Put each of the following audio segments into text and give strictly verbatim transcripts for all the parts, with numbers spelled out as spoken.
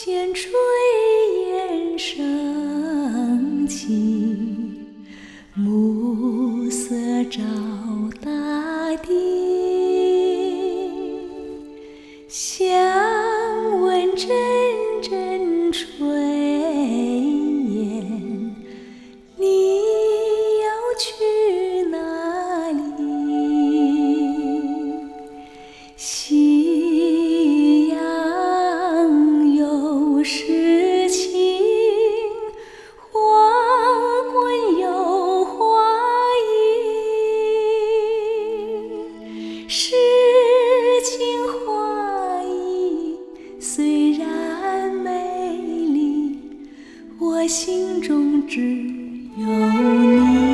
见炊烟升起，暮色照大地，想问阵阵炊烟，你要去哪里？夕阳有诗情，黄昏有花意，诗情画意虽然美丽，我心中只有你。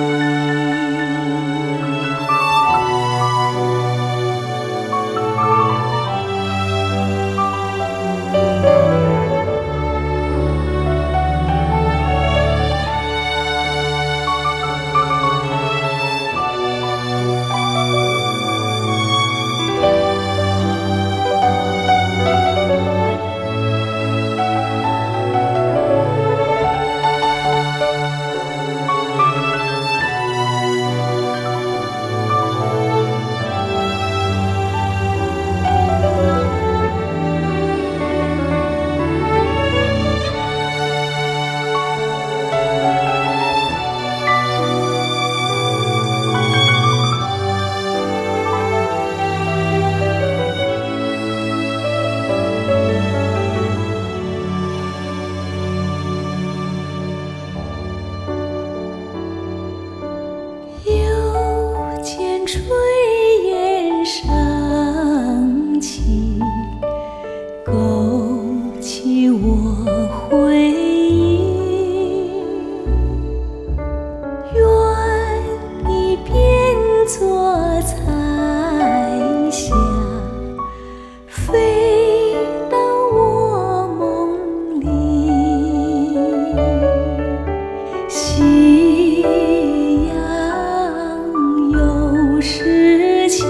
炊烟升起，勾起我回忆。愿你变作彩霞，飞到我梦里。夕阳有诗情，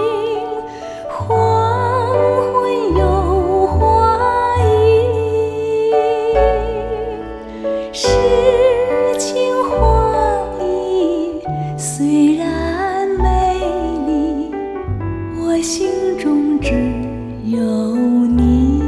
黄昏有花意，诗情画意虽然美丽，我心中只有你。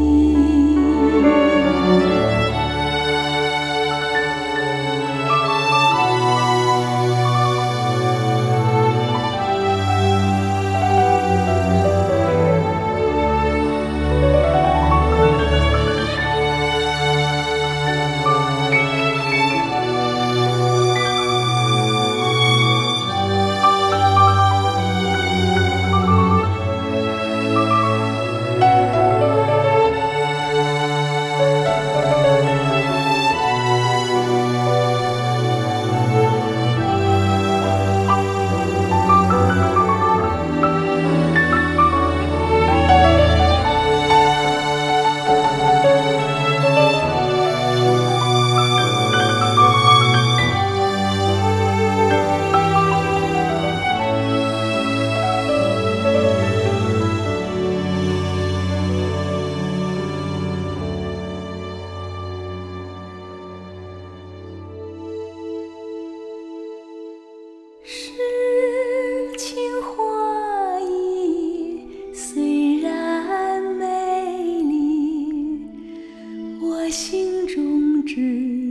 诗情画意虽然美丽，我心中只